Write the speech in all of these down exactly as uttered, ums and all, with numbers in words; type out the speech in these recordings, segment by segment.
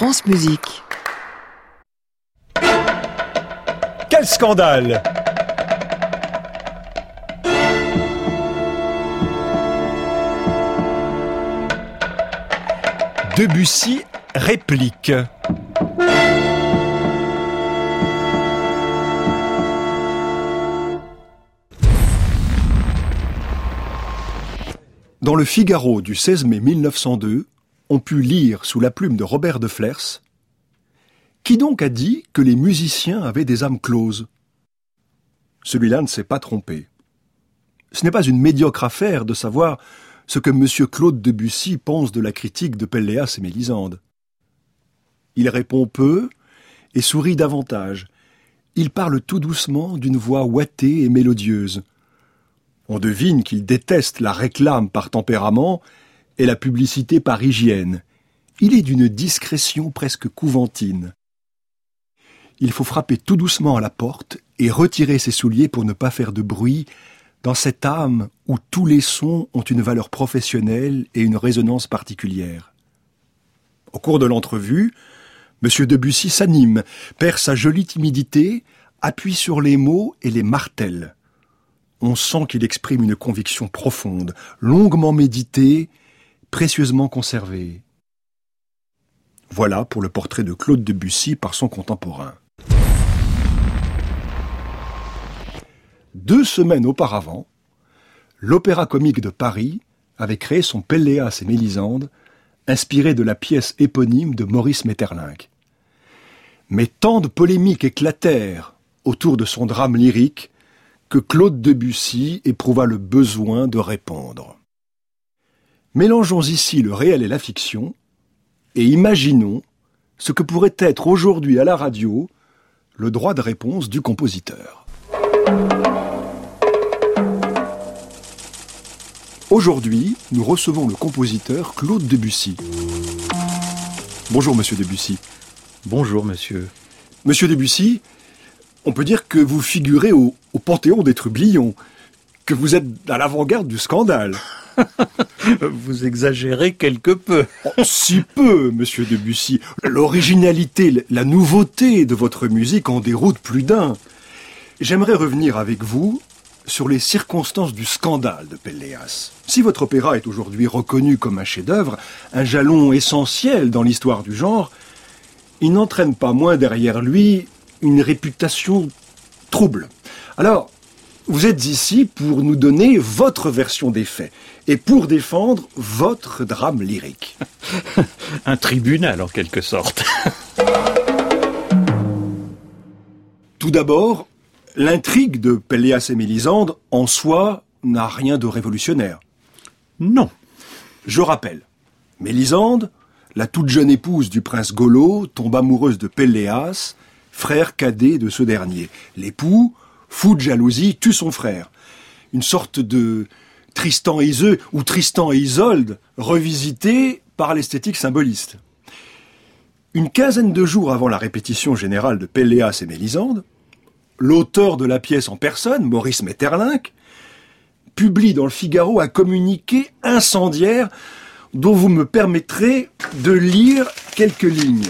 France Musique. Quel scandale! Debussy réplique. Dans le Figaro du seize mai mille neuf cent deux, on put lire sous la plume de Robert de Flers: « Qui donc a dit que les musiciens avaient des âmes closes ?» Celui-là ne s'est pas trompé. Ce n'est pas une médiocre affaire de savoir ce que M. Claude Debussy pense de la critique de Pelléas et Mélisande. Il répond peu et sourit davantage. Il parle tout doucement d'une voix ouatée et mélodieuse. On devine qu'il déteste la réclame par tempérament et la publicité par hygiène. Il est d'une discrétion presque couventine. Il faut frapper tout doucement à la porte et retirer ses souliers pour ne pas faire de bruit dans cette âme où tous les sons ont une valeur professionnelle et une résonance particulière. Au cours de l'entrevue, M. Debussy s'anime, perd sa jolie timidité, appuie sur les mots et les martèle. On sent qu'il exprime une conviction profonde, longuement méditée, précieusement conservée. Voilà pour le portrait de Claude Debussy par son contemporain. Deux semaines auparavant, l'Opéra-Comique de Paris avait créé son Pelléas et Mélisande, inspiré de la pièce éponyme de Maurice Maeterlinck. Mais tant de polémiques éclatèrent autour de son drame lyrique que Claude Debussy éprouva le besoin de répondre. Mélangeons ici le réel et la fiction, et imaginons ce que pourrait être aujourd'hui à la radio le droit de réponse du compositeur. Aujourd'hui, nous recevons le compositeur Claude Debussy. Bonjour Monsieur Debussy. Bonjour Monsieur. Monsieur Debussy, on peut dire que vous figurez au, au panthéon des trublions, que vous êtes à l'avant-garde du scandale. Vous exagérez quelque peu. Oh, si peu, Monsieur Debussy. L'originalité, la nouveauté de votre musique en déroute plus d'un. J'aimerais revenir avec vous sur les circonstances du scandale de Pelléas. Si votre opéra est aujourd'hui reconnu comme un chef-d'œuvre, un jalon essentiel dans l'histoire du genre, il n'entraîne pas moins derrière lui une réputation trouble. Alors, vous êtes ici pour nous donner votre version des faits et pour défendre votre drame lyrique. Un tribunal en quelque sorte. Tout d'abord, l'intrigue de Pelléas et Mélisande, en soi, n'a rien de révolutionnaire. Non. Je rappelle, Mélisande, la toute jeune épouse du prince Golo, tombe amoureuse de Pelléas, frère cadet de ce dernier. L'époux, fou de jalousie, tue son frère. Une sorte de Tristan et Iseult ou Tristan et Isolde, revisité par l'esthétique symboliste. Une quinzaine de jours avant la répétition générale de Pelléas et Mélisande, l'auteur de la pièce en personne, Maurice Maeterlinck, publie dans le Figaro un communiqué incendiaire dont vous me permettrez de lire quelques lignes.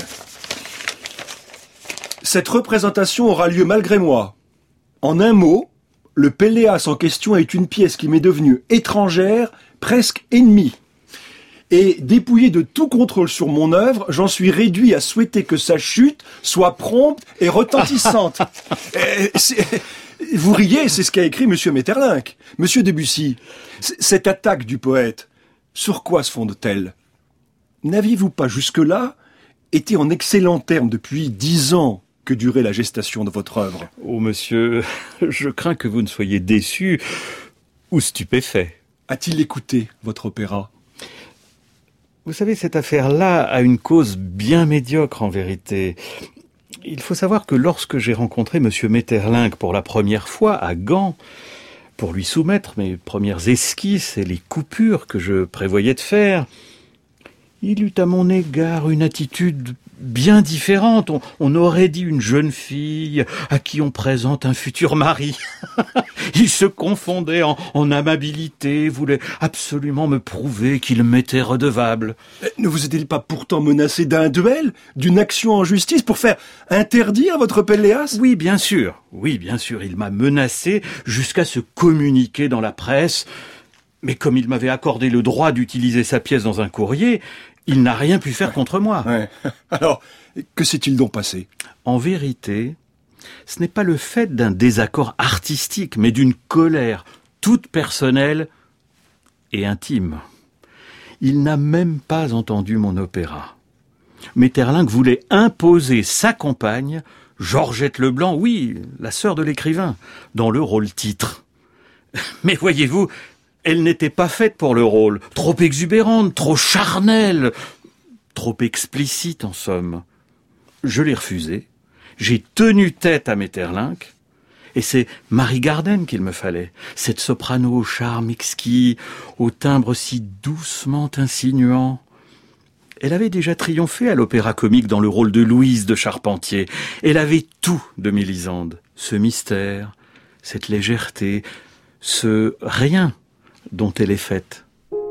Cette représentation aura lieu malgré moi. En un mot, le Pelléas en question est une pièce qui m'est devenue étrangère, presque ennemie. Et dépouillé de tout contrôle sur mon œuvre, j'en suis réduit à souhaiter que sa chute soit prompte et retentissante. et, vous riez, c'est ce qu'a écrit M. Maeterlinck. Monsieur Debussy, c- cette attaque du poète, sur quoi se fonde-t-elle? N'aviez-vous pas jusque-là été en excellents termes depuis dix ans que durait la gestation de votre œuvre? Oh monsieur, je crains que vous ne soyez déçu ou stupéfait. A-t-il écouté votre opéra? Vous savez, cette affaire-là a une cause bien médiocre en vérité. Il faut savoir que lorsque j'ai rencontré M. Maeterlinck pour la première fois à Gand, pour lui soumettre mes premières esquisses et les coupures que je prévoyais de faire, Il eut à mon égard une attitude bien différente. On, on aurait dit une jeune fille à qui on présente un futur mari. Il se confondait en, en amabilité, voulait absolument me prouver qu'il m'était redevable. Ne vous est-il pas pourtant menacé d'un duel, d'une action en justice pour faire interdire votre Pelléas ? Oui, bien sûr. Oui, bien sûr. Il m'a menacé jusqu'à se communiquer dans la presse. Mais comme il m'avait accordé le droit d'utiliser sa pièce dans un courrier, il n'a rien pu faire contre moi. Ouais. Alors, que s'est-il donc passé ? En vérité, ce n'est pas le fait d'un désaccord artistique, mais d'une colère toute personnelle et intime. Il n'a même pas entendu mon opéra. Maeterlinck voulait imposer sa compagne, Georgette Leblanc, oui, la sœur de l'écrivain, dans le rôle-titre. Mais voyez-vous, elle n'était pas faite pour le rôle, trop exubérante, trop charnelle, trop explicite en somme. Je l'ai refusé, j'ai tenu tête à Maeterlinck, et c'est Marie Garden qu'il me fallait, cette soprano au charme exquis, au timbre si doucement insinuant. Elle avait déjà triomphé à l'Opéra Comique dans le rôle de Louise de Charpentier. Elle avait tout de Mélisande, ce mystère, cette légèreté, ce rien dont elle est faite.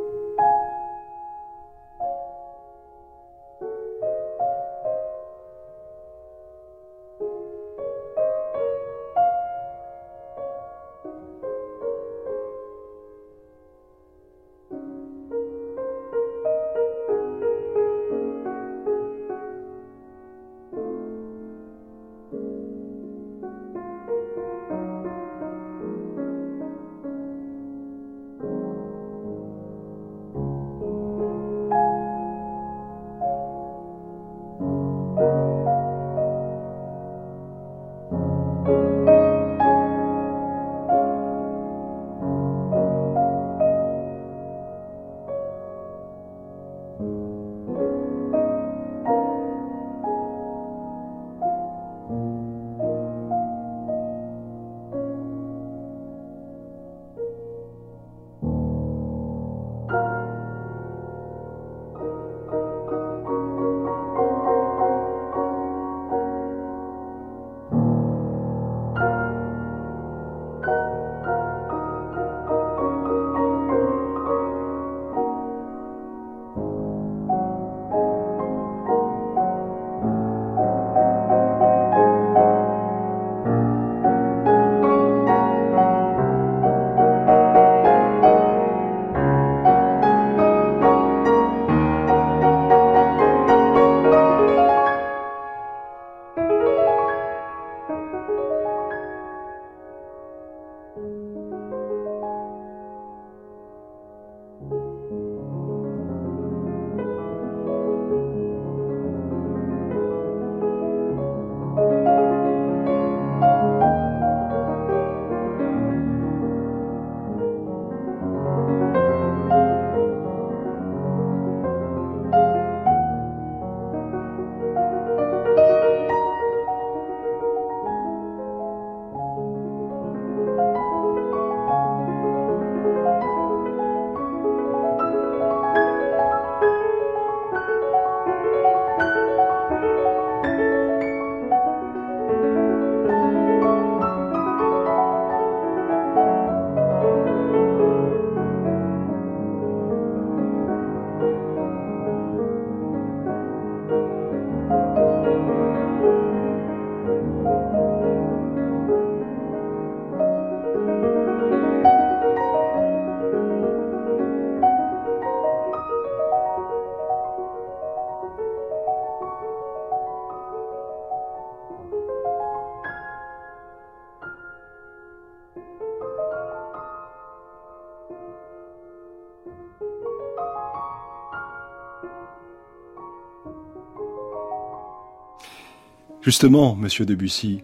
Justement, monsieur Debussy,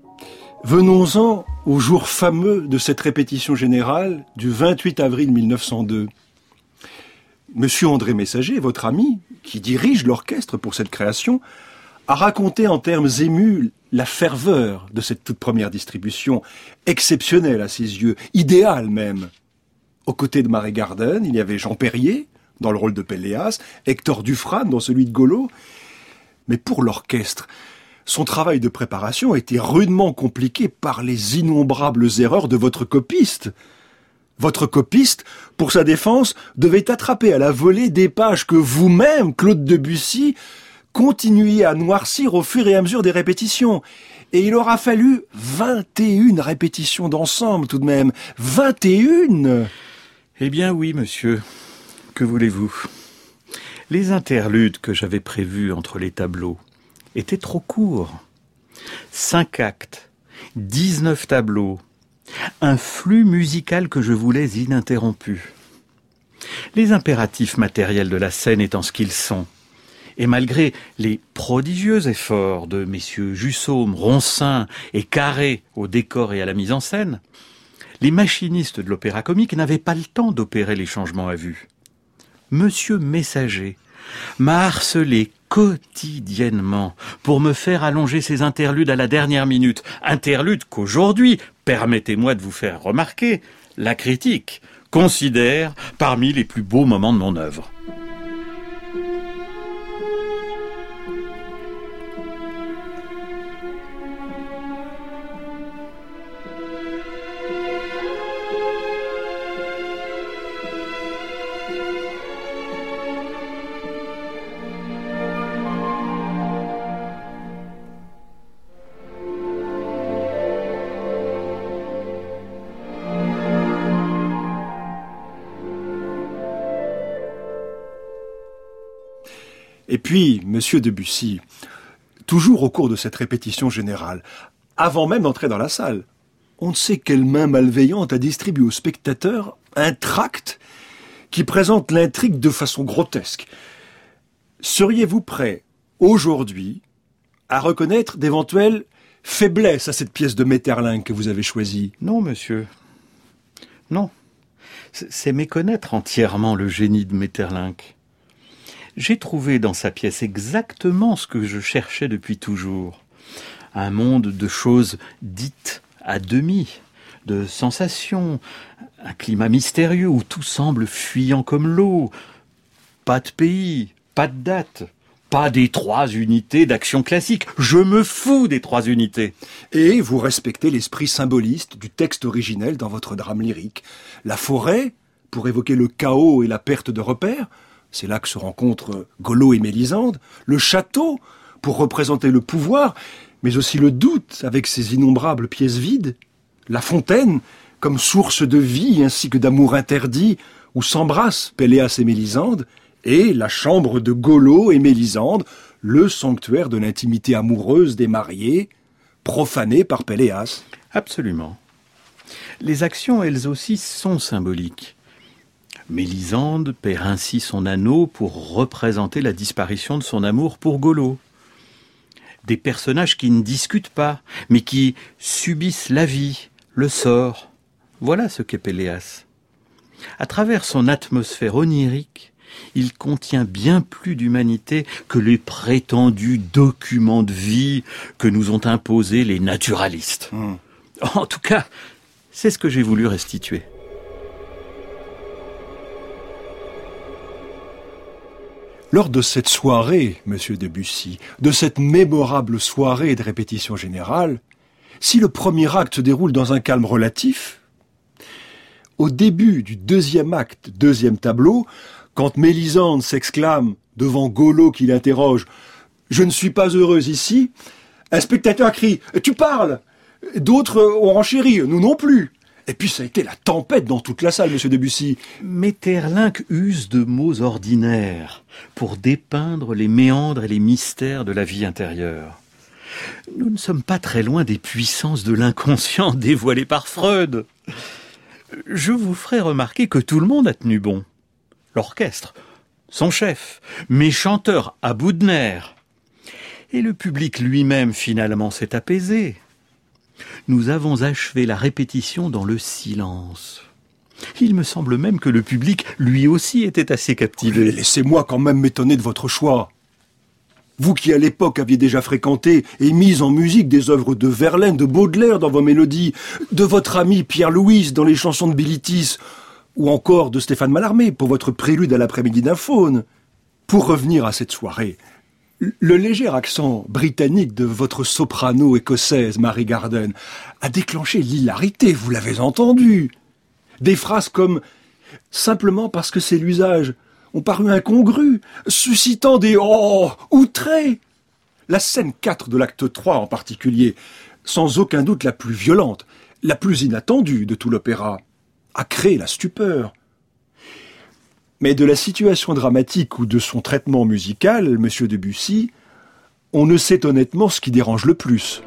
venons-en au jour fameux de cette répétition générale du vingt-huit avril mille neuf cent deux. Monsieur André Messager, votre ami, qui dirige l'orchestre pour cette création, a raconté en termes émus la ferveur de cette toute première distribution, exceptionnelle à ses yeux, idéale même. Aux côtés de Marie Garden, il y avait Jean Perrier, dans le rôle de Péléas, Hector Dufresne dans celui de Golo. Mais pour l'orchestre, son travail de préparation a été rudement compliqué par les innombrables erreurs de votre copiste. Votre copiste, pour sa défense, devait attraper à la volée des pages que vous-même, Claude Debussy, continuiez à noircir au fur et à mesure des répétitions. Et il aura fallu vingt et une répétitions d'ensemble tout de même. vingt et une! Eh bien oui, monsieur. Que voulez-vous? Les interludes que j'avais prévus entre les tableaux étaient trop courts. Cinq actes, dix-neuf tableaux, un flux musical que je voulais ininterrompu. Les impératifs matériels de la scène étant ce qu'ils sont, et malgré les prodigieux efforts de messieurs Jussaume, Roncin et Carré au décor et à la mise en scène, les machinistes de l'opéra comique n'avaient pas le temps d'opérer les changements à vue. Monsieur Messager m'a harcelé quotidiennement pour me faire allonger ces interludes à la dernière minute. Interludes qu'aujourd'hui, permettez-moi de vous faire remarquer, la critique considère parmi les plus beaux moments de mon œuvre. Et puis, monsieur Debussy, toujours au cours de cette répétition générale, avant même d'entrer dans la salle, on ne sait quelle main malveillante a distribué aux spectateurs un tract qui présente l'intrigue de façon grotesque. Seriez-vous prêt, aujourd'hui, à reconnaître d'éventuelles faiblesses à cette pièce de Maeterlinck que vous avez choisie? Non, monsieur. Non. C'est méconnaître entièrement le génie de Maeterlinck. J'ai trouvé dans sa pièce exactement ce que je cherchais depuis toujours. Un monde de choses dites à demi, de sensations, un climat mystérieux où tout semble fuyant comme l'eau. Pas de pays, pas de date, pas des trois unités d'action classique. Je me fous des trois unités. Et vous respectez l'esprit symboliste du texte originel dans votre drame lyrique. La forêt, pour évoquer le chaos et la perte de repères, c'est là que se rencontrent Golo et Mélisande. Le château, pour représenter le pouvoir, mais aussi le doute avec ses innombrables pièces vides. La fontaine, comme source de vie ainsi que d'amour interdit, où s'embrassent Péléas et Mélisande. Et la chambre de Golo et Mélisande, le sanctuaire de l'intimité amoureuse des mariés, profanée par Péléas. Absolument. Les actions, elles aussi, sont symboliques. Mélisande perd ainsi son anneau pour représenter la disparition de son amour pour Golo. Des personnages qui ne discutent pas, mais qui subissent la vie, le sort. Voilà ce qu'est Péléas. À travers son atmosphère onirique, il contient bien plus d'humanité que les prétendus documents de vie que nous ont imposés les naturalistes. Mmh. En tout cas, c'est ce que j'ai voulu restituer. Lors de cette soirée, monsieur Debussy, de cette mémorable soirée de répétition générale, si le premier acte se déroule dans un calme relatif, au début du deuxième acte, deuxième tableau, quand Mélisande s'exclame devant Golo qui l'interroge « Je ne suis pas heureuse ici », un spectateur crie « Tu parles !» D'autres ont renchéri « Nous non plus !» Et puis ça a été la tempête dans toute la salle, monsieur Debussy. Maeterlinck use de mots ordinaires pour dépeindre les méandres et les mystères de la vie intérieure. Nous ne sommes pas très loin des puissances de l'inconscient dévoilées par Freud. Je vous ferai remarquer que tout le monde a tenu bon. L'orchestre, son chef, mes chanteurs à bout de nerfs. Et le public lui-même, finalement, s'est apaisé. Nous avons achevé la répétition dans le silence. Il me semble même que le public, lui aussi, était assez captivé. Laissez-moi quand même m'étonner de votre choix. Vous qui, à l'époque, aviez déjà fréquenté et mis en musique des œuvres de Verlaine, de Baudelaire dans vos mélodies, de votre ami Pierre Louis dans les chansons de Bilitis, ou encore de Stéphane Mallarmé pour votre prélude à l'après-midi d'un faune. Pour revenir à cette soirée, le léger accent britannique de votre soprano écossaise, Mary Garden, a déclenché l'hilarité, vous l'avez entendu. Des phrases comme « simplement parce que c'est l'usage » ont paru incongrues, suscitant des « oh » outrés. La scène quatre de l'acte trois en particulier, sans aucun doute la plus violente, la plus inattendue de tout l'opéra, a créé la stupeur. Mais de la situation dramatique ou de son traitement musical, Monsieur Debussy, on ne sait honnêtement ce qui dérange le plus.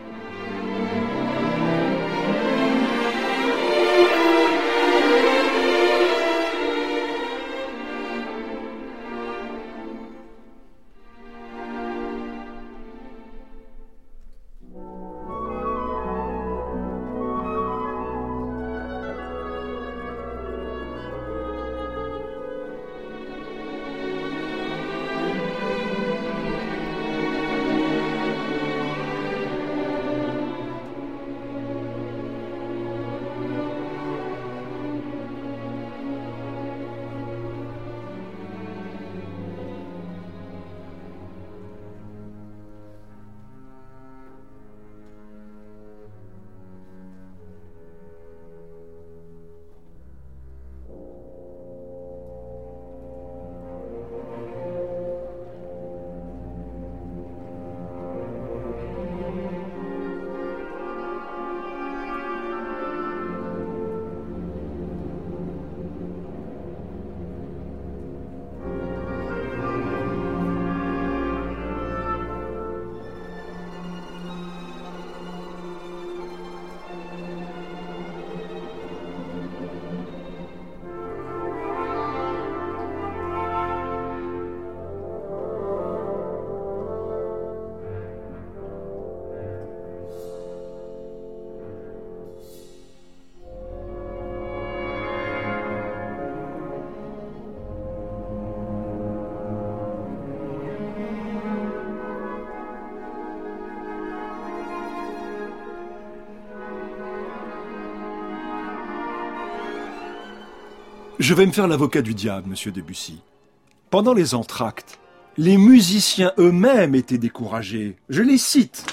Je vais me faire l'avocat du diable, Monsieur Debussy. Pendant les entr'actes, les musiciens eux-mêmes étaient découragés. Je les cite.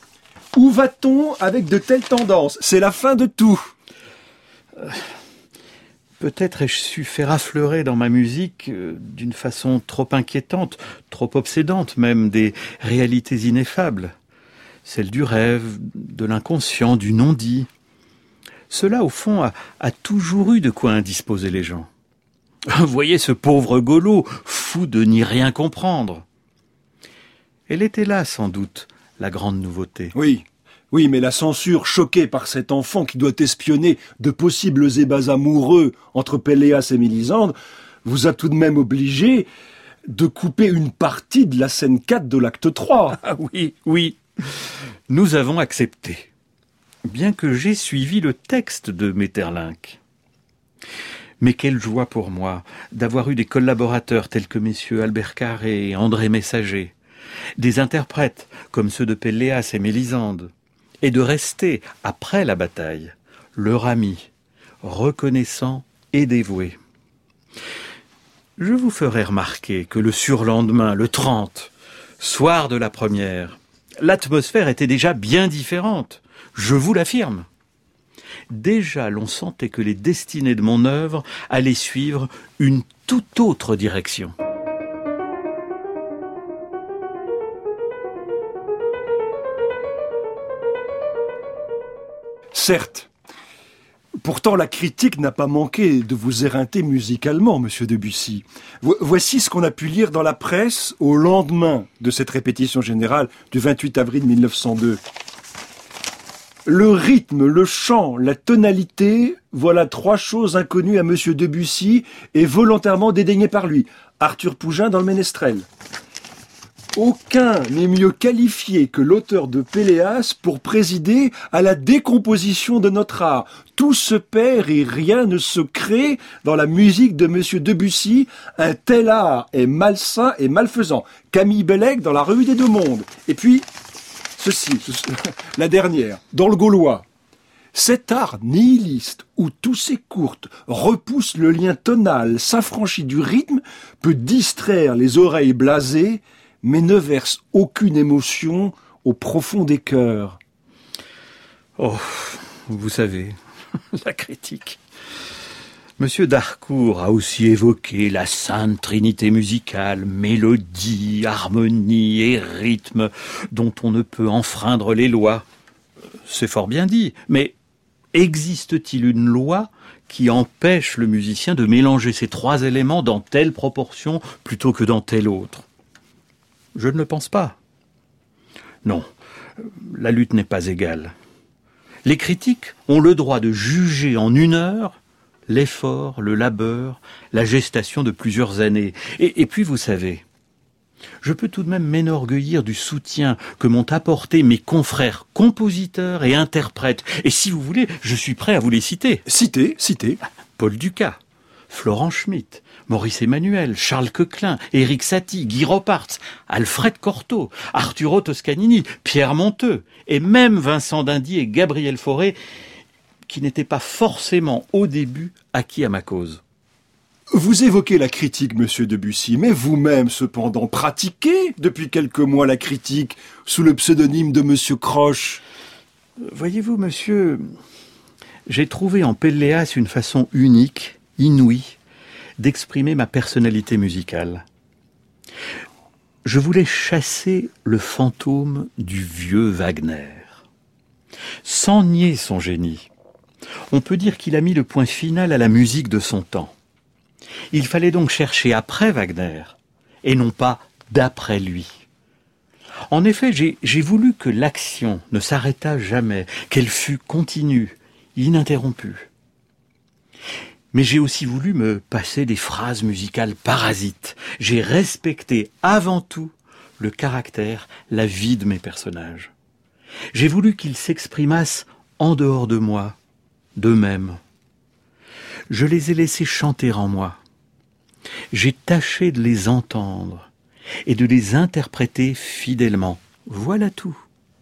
« Où va-t-on avec de telles tendances ? C'est la fin de tout. Euh, » Peut-être ai-je su faire affleurer dans ma musique, euh, d'une façon trop inquiétante, trop obsédante même, des réalités ineffables. Celles du rêve, de l'inconscient, du non-dit. Cela, au fond, a, a toujours eu de quoi indisposer les gens. Voyez ce pauvre Golo, fou de n'y rien comprendre. Elle était là, sans doute, la grande nouveauté. Oui, oui, mais la censure, choquée par cet enfant qui doit espionner de possibles ébats amoureux entre Péléas et Mélisande, vous a tout de même obligé de couper une partie de la scène quatre de l'acte trois. Ah oui, oui, nous avons accepté. Bien que j'ai suivi le texte de Maeterlinck. Mais quelle joie pour moi d'avoir eu des collaborateurs tels que messieurs Albert Carré et André Messager, des interprètes comme ceux de Péléas et Mélisande, et de rester, après la bataille, leur ami, reconnaissant et dévoué. Je vous ferai remarquer que le surlendemain, le trente, soir de la première, l'atmosphère était déjà bien différente. Je vous l'affirme. Déjà, l'on sentait que les destinées de mon œuvre allaient suivre une toute autre direction. Certes. Pourtant, la critique n'a pas manqué de vous éreinter musicalement, Monsieur Debussy. Vo- voici ce qu'on a pu lire dans la presse au lendemain de cette répétition générale du vingt-huit avril mille neuf cent deux. Le rythme, le chant, la tonalité, voilà trois choses inconnues à Monsieur Debussy et volontairement dédaignées par lui. Arthur Pougin dans le Ménestrel. Aucun n'est mieux qualifié que l'auteur de Péléas pour présider à la décomposition de notre art. Tout se perd et rien ne se crée dans la musique de Monsieur Debussy. Un tel art est malsain et malfaisant. Camille Bellec dans La Revue des Deux Mondes. Et puis, ceci, la dernière, dans le Gaulois. Cet art nihiliste où tous ces courtes repousse le lien tonal, s'affranchit du rythme, peut distraire les oreilles blasées, mais ne verse aucune émotion au profond des cœurs. Oh, vous savez, la critique. Monsieur d'Harcourt a aussi évoqué la sainte trinité musicale, mélodie, harmonie et rythme, dont on ne peut enfreindre les lois. C'est fort bien dit, mais existe-t-il une loi qui empêche le musicien de mélanger ces trois éléments dans telle proportion plutôt que dans telle autre? Je ne le pense pas. Non, la lutte n'est pas égale. Les critiques ont le droit de juger en une heure l'effort, le labeur, la gestation de plusieurs années. Et, et puis, vous savez, je peux tout de même m'enorgueillir du soutien que m'ont apporté mes confrères compositeurs et interprètes. Et si vous voulez, je suis prêt à vous les citer. Citez, citez. Paul Dukas, Florent Schmitt, Maurice Emmanuel, Charles Coquelin, Éric Satie, Guy Ropartz, Alfred Cortot, Arturo Toscanini, Pierre Monteux, et même Vincent Dindy et Gabriel Fauré, qui n'étaient pas forcément au début acquis à ma cause. Vous évoquez la critique, monsieur Debussy, mais vous-même, cependant, pratiquez depuis quelques mois la critique sous le pseudonyme de monsieur Croche. Voyez-vous, monsieur, j'ai trouvé en Pelléas une façon unique, inouïe, d'exprimer ma personnalité musicale. Je voulais chasser le fantôme du vieux Wagner. Sans nier son génie, on peut dire qu'il a mis le point final à la musique de son temps. Il fallait donc chercher après Wagner, et non pas d'après lui. En effet, j'ai, j'ai voulu que l'action ne s'arrêtât jamais, qu'elle fût continue, ininterrompue. Mais j'ai aussi voulu me passer des phrases musicales parasites. J'ai respecté avant tout le caractère, la vie de mes personnages. J'ai voulu qu'ils s'exprimassent en dehors de moi, d'eux-mêmes. Je les ai laissés chanter en moi. J'ai tâché de les entendre et de les interpréter fidèlement. Voilà tout.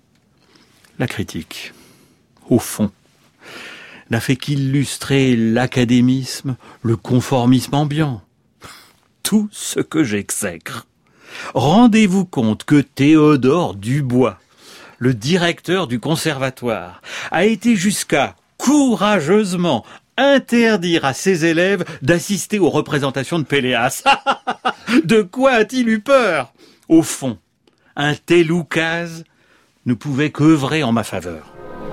La critique, au fond, n'a fait qu'illustrer l'académisme, le conformisme ambiant. Tout ce que j'exècre. Rendez-vous compte que Théodore Dubois, le directeur du conservatoire, a été jusqu'à courageusement interdire à ses élèves d'assister aux représentations de Pelléas. De quoi a-t-il eu peur? Au fond, un tel oukase ne pouvait qu'œuvrer en ma faveur.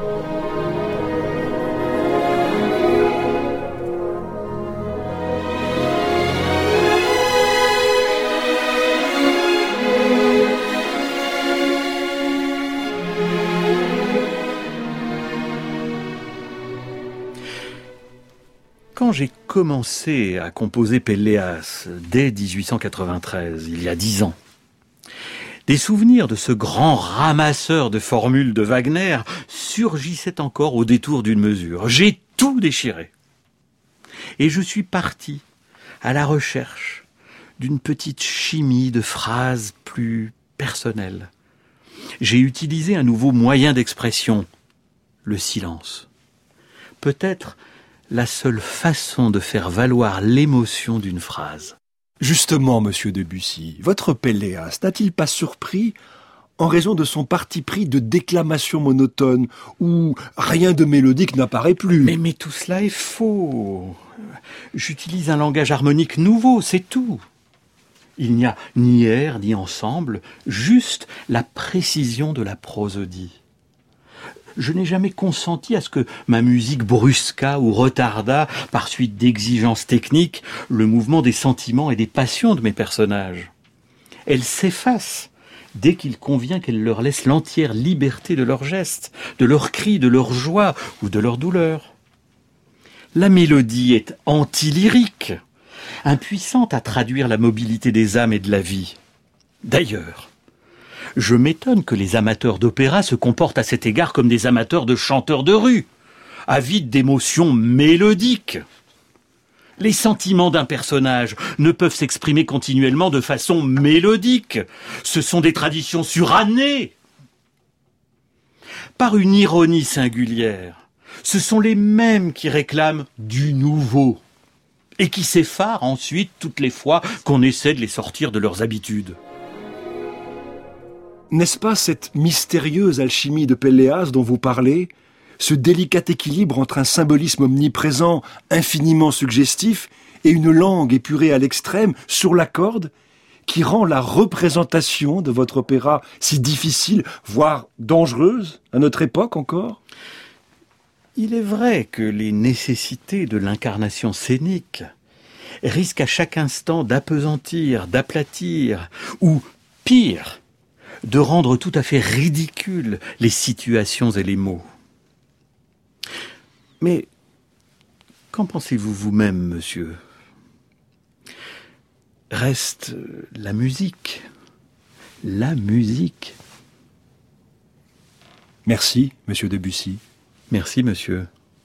Quand j'ai commencé à composer Pelléas dès dix-huit cent quatre-vingt-treize, il y a dix ans, des souvenirs de ce grand ramasseur de formules de Wagner surgissaient encore au détour d'une mesure. J'ai tout déchiré. Et je suis parti à la recherche d'une petite chimie de phrases plus personnelles. J'ai utilisé un nouveau moyen d'expression, le silence. Peut-être la seule façon de faire valoir l'émotion d'une phrase. Justement, monsieur Debussy, votre Pelléas n'a-t-il pas surpris en raison de son parti pris de déclamation monotone, où rien de mélodique n'apparaît plus? Mais, mais tout cela est faux. J'utilise un langage harmonique nouveau, c'est tout. Il n'y a ni air, ni ensemble, juste la précision de la prosodie. Je n'ai jamais consenti à ce que ma musique brusquât ou retardât, par suite d'exigences techniques, le mouvement des sentiments et des passions de mes personnages. Elle s'efface dès qu'il convient qu'elle leur laisse l'entière liberté de leurs gestes, de leurs cris, de leur joie ou de leur douleur. La mélodie est anti-lyrique, impuissante à traduire la mobilité des âmes et de la vie. D'ailleurs, je m'étonne que les amateurs d'opéra se comportent à cet égard comme des amateurs de chanteurs de rue, avides d'émotions mélodiques. Les sentiments d'un personnage ne peuvent s'exprimer continuellement de façon mélodique. Ce sont des traditions surannées. Par une ironie singulière, Ce sont les mêmes qui réclament du nouveau et qui s'effarent ensuite toutes les fois qu'on essaie de les sortir de leurs habitudes. N'est-ce pas cette mystérieuse alchimie de Pelléas dont vous parlez, ce délicat équilibre entre un symbolisme omniprésent, infiniment suggestif, et une langue épurée à l'extrême, sur la corde, qui rend la représentation de votre opéra si difficile, voire dangereuse, à notre époque encore ? Il est vrai que les nécessités de l'incarnation scénique risquent à chaque instant d'apesantir, d'aplatir, ou pire, de rendre tout à fait ridicules les situations et les mots. Mais qu'en pensez-vous vous-même, monsieur ? Reste la musique. La musique. Merci, monsieur Debussy. Merci, monsieur.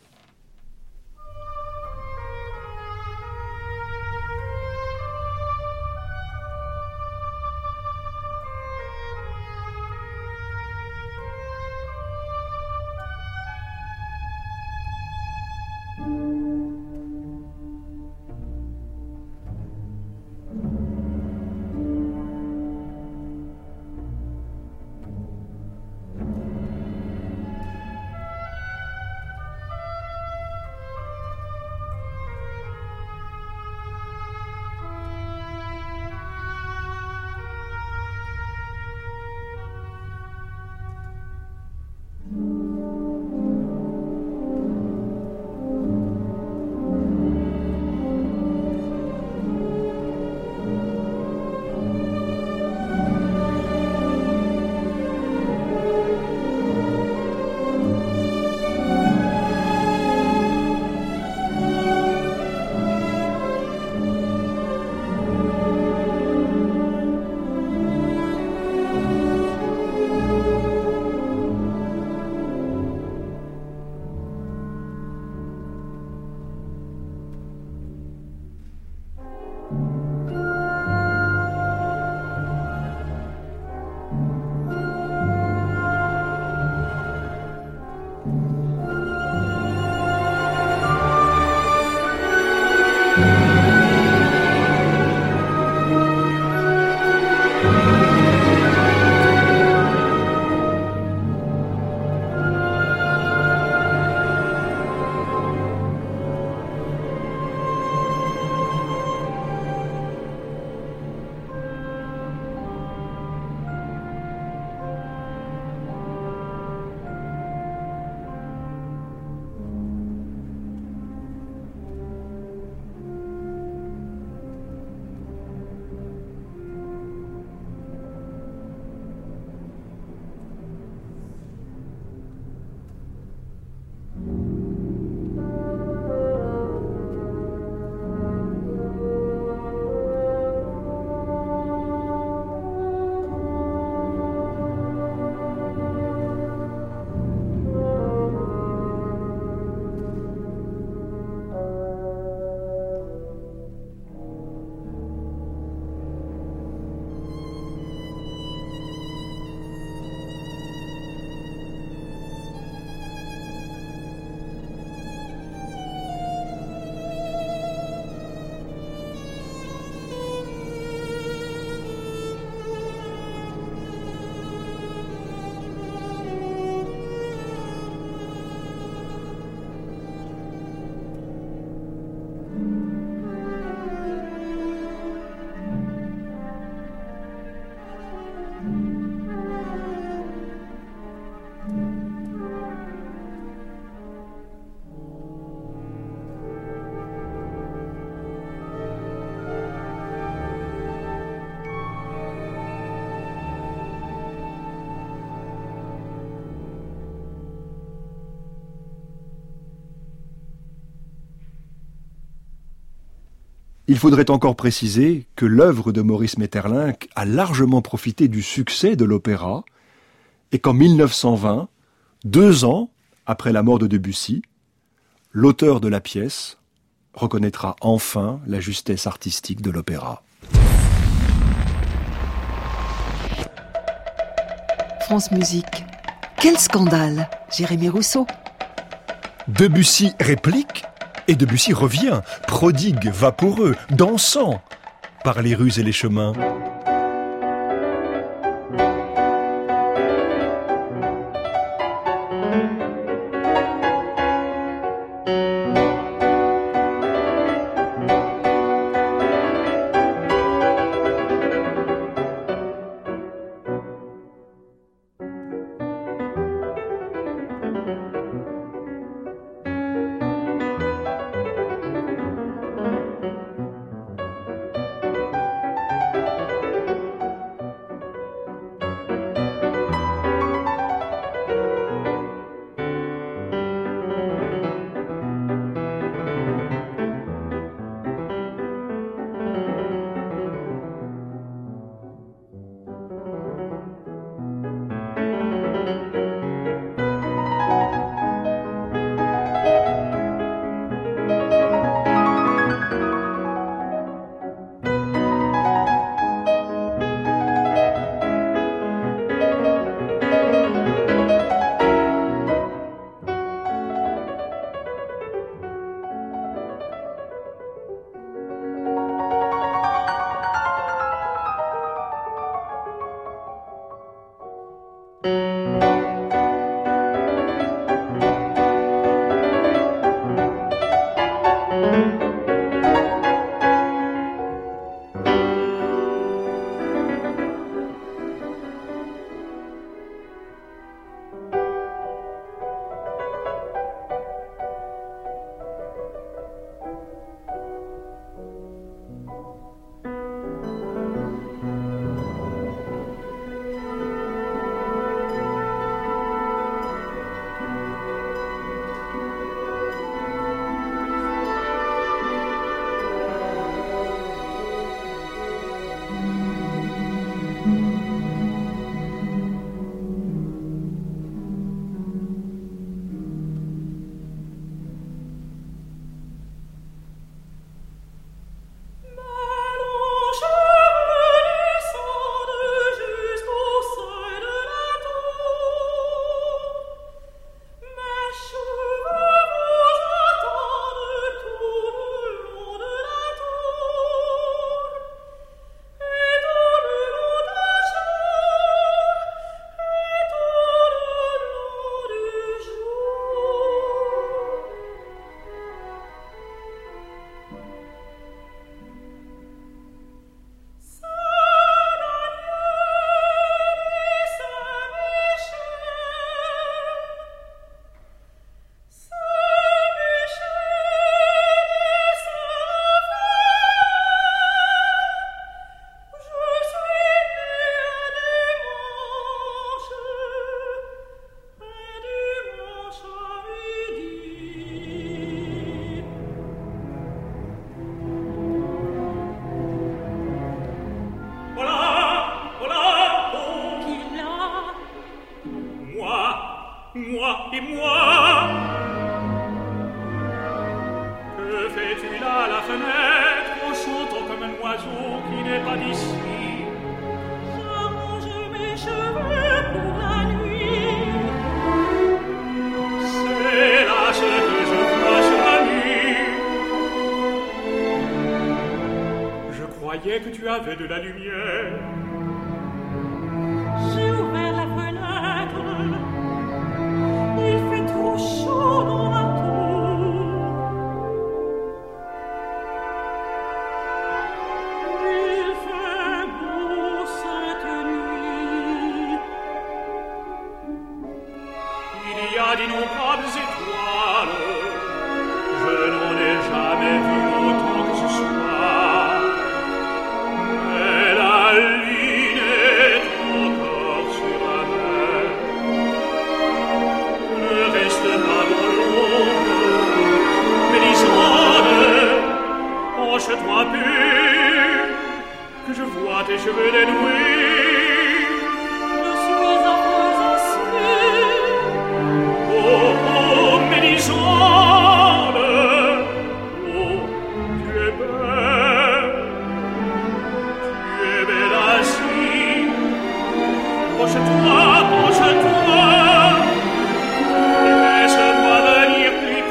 Il faudrait encore préciser que l'œuvre de Maurice Maeterlinck a largement profité du succès de l'opéra et qu'en mille neuf cent vingt, deux ans après la mort de Debussy, l'auteur de la pièce reconnaîtra enfin la justesse artistique de l'opéra. France Musique. Quel scandale, Jérémy Rousseau. Debussy réplique et Debussy revient, prodigue, vaporeux, dansant par les rues et les chemins. Que tu avais de la lumière. J'ai ouvert la fenêtre. Il fait trop chaud dans la tour. Il fait beau cette nuit. Il y a d'innombrables étoiles. Je n'en ai jamais vu autant que ce soir. Approche-toi plus, que je vois tes cheveux dénoués. Je suis affreuse ainsi. Oh, oh, Mélisande, oh, tu es belle, tu es belle ainsi. Approche-toi, approche-toi, et laisse-moi venir plus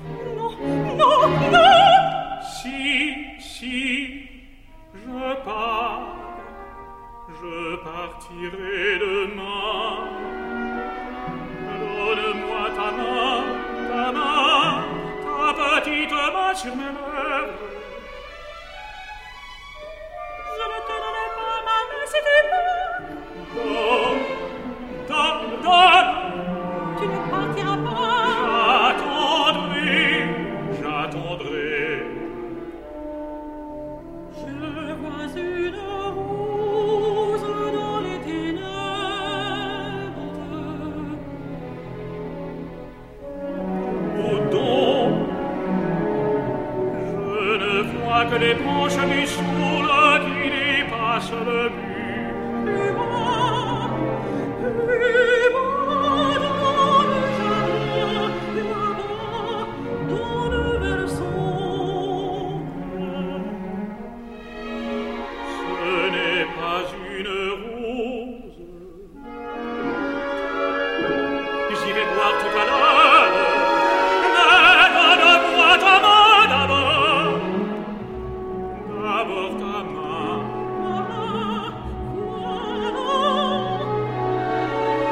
Non, non, non! Si, si, je pars, je partirai demain. Donne-moi ta main, ta main, ta petite main sur mes lèvres. Je ne te donnerai pas ma main si tu pars. Donne, donne, donne. Tu ne partiras pas. J'attendrai, j'attendrai. Je vois une rose dans les ténèbres. Où donc? Je ne vois que les branches du saule qui dépassent le mur. Plus bas, plus bas dans le jardin, là-bas, dans le versant. Ce n'est pas une rose. J'irai voir tout à l'heure. Mais donne-moi ta main d'abord. D'abord ta main. Voilà, voilà.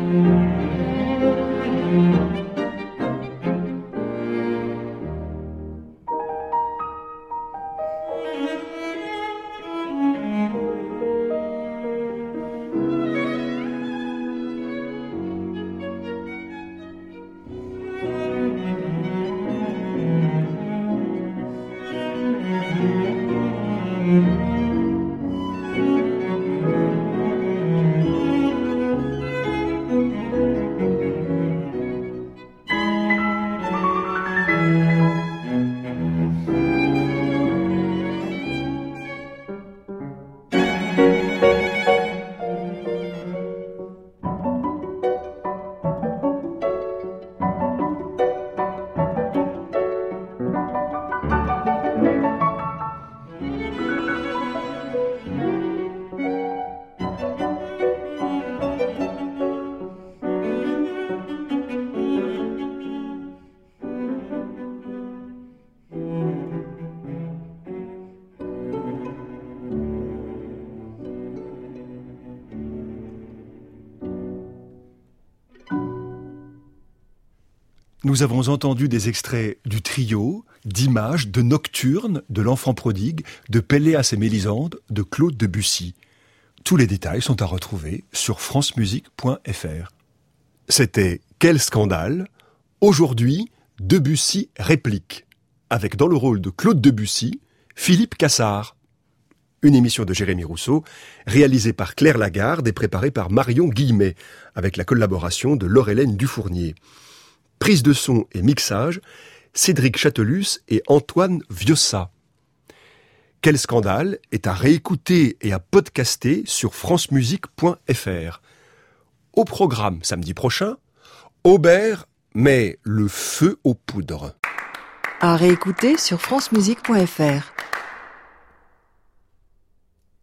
Nous avons entendu des extraits du trio, d'images, de Nocturne, de l'Enfant prodigue, de Péléas et Mélisande, de Claude Debussy. Tous les détails sont à retrouver sur francemusique point f r. C'était Quel scandale ? Aujourd'hui, Debussy réplique, avec dans le rôle de Claude Debussy, Philippe Cassard. Une émission de Jérémy Rousseau, réalisée par Claire Lagarde et préparée par Marion Guillemet, avec la collaboration de Laure-Hélène Dufournier. Prise de son et mixage, Cédric Chatelus et Antoine Viossa. Quel scandale est à réécouter et à podcaster sur francemusique point f r. Au programme samedi prochain, Aubert met le feu aux poudres. À réécouter sur francemusique point f r.